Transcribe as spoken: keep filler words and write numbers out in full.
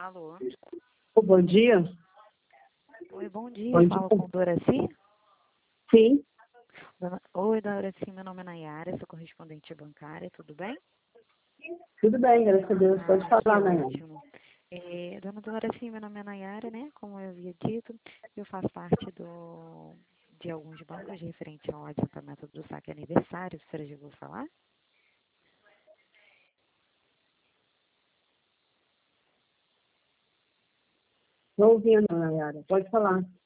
Alô? Oh, bom dia. Oi, bom dia. Bom Falo dia. com Doraci? Sim, Dona... Oi, Doraci, meu nome é Nayara, sou correspondente bancária, tudo bem? tudo bem, graças a Deus. Pode Ah, que falar, Nayara. ótimo. É, dona Doraci, meu nome é Nayara, né? Como eu havia dito, eu faço parte do... de alguns bancos referente ao adiantamento do saque aniversário. A senhora já ouviu falar? Estou ouvindo, Nayara. Pode falar.